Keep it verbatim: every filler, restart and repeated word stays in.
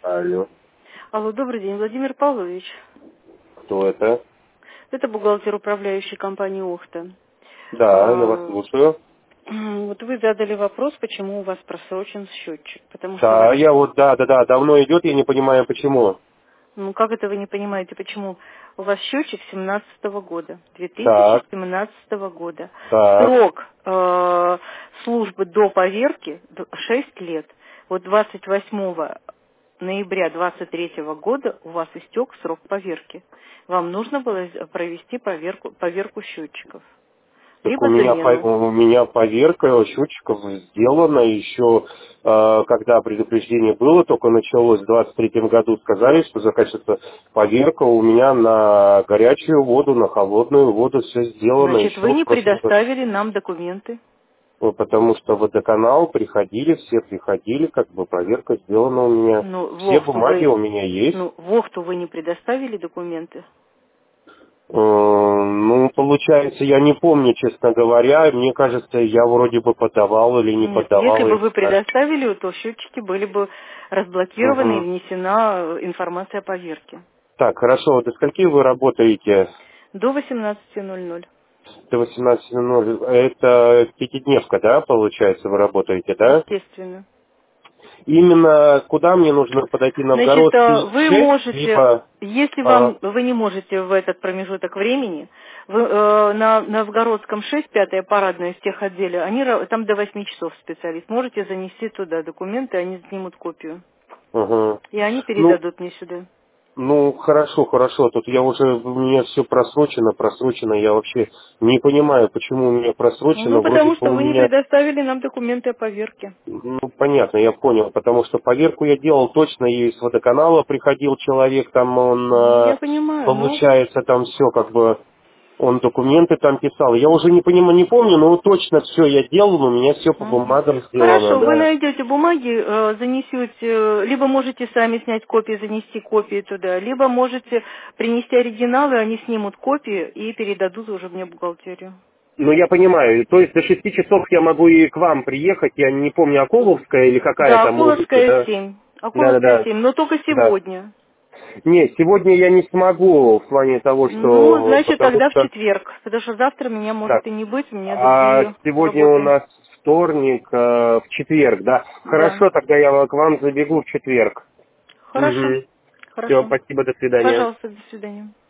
Алло. Алло, добрый день, Владимир Павлович. Кто это? Это бухгалтер управляющей компании «Охта». Да, я вас А, слушаю. вот вы задали вопрос, почему у вас просрочен счетчик. Потому что у вас... Да, я вот, да, да, да, давно идет, я не понимаю, почему. Ну, как это вы не понимаете, почему? У вас счетчик семнадцатого года, две тысячи Так, семнадцатого года. так. Срок э, службы до поверки д- шесть лет. Вот двадцать восьмого ноября двадцать третьего года у вас истек срок поверки. Вам нужно было з- провести поверку, поверку счетчиков. Так у Либо меня, по- замену. у меня поверка счетчиков сделана еще, э, когда предупреждение было, только началось в двадцать третьем году, сказали, что заканчивается поверка у меня на горячую воду, на холодную воду, все сделано Значит, еще вы в не прошлом году. предоставили нам документы. Ну, потому что в водоканал приходили, все приходили, как бы проверка сделана у меня. Ну, в Все Охту бумаги вы, у меня есть. ну, в Охту вы не предоставили документы. Э, Ну, получается, я не помню, честно говоря. Мне кажется, я вроде бы подавал или не Нет, если подавал, бы я не вы знаю. предоставили, то счетчики были бы разблокированы и Мгм. внесена э, информация о поверке. Так, хорошо. Вот до скольки вы работаете? До восемнадцати ноль-ноль. До восемнадцати ноль. Это пятидневка, да, получается, вы работаете, да? Естественно. Именно куда мне нужно подойти? Значит, э, Новгородский вы шесть, можете, либо... если а, вам вы не можете в этот промежуток времени, вы, э, на Новгородском шесть, пятая парадная, в техотделе, они, ра- там до восьми часов специалист, можете занести туда документы, они снимут копию. Угу. И они Ну, передадут мне сюда. Ну, хорошо, хорошо. Тут я уже, у меня все просрочено, просрочено. Я вообще не понимаю, почему у меня Ну, просрочено. Вроде потому бы что у вы не меня, предоставили нам документы о поверке. ну, понятно, я понял. Потому что поверку я делал точно, и из водоканала приходил человек, там он, Ну, э, я понимаю, но... получается, там все как бы, он документы там писал. Я уже не понимаю, не помню, но вот точно все я делал, у меня все по Мгм. бумагам сделано, Хорошо, вы да. найдете бумаги, э, занесете, э, либо можете сами снять копии, занести копии туда, либо можете принести оригиналы, они снимут копии и передадут уже мне в бухгалтерию. Ну, я понимаю. То есть до шести часов я могу и к вам приехать. Я не помню, Акуловская или какая Да, там улица, Окуловская да? семь. Окуловская Да-да-да. семь, но только Да. сегодня. Не, сегодня я не смогу в плане того, Ну, что... значит, Потому тогда в что... четверг, потому что завтра меня Так, может и не быть, у меня а другие сегодня у работы. нас вторник, э, в четверг, да? Да. Хорошо, тогда я к вам забегу в четверг. Хорошо. Угу. Все, Хорошо. спасибо, до свидания. Пожалуйста, до свидания.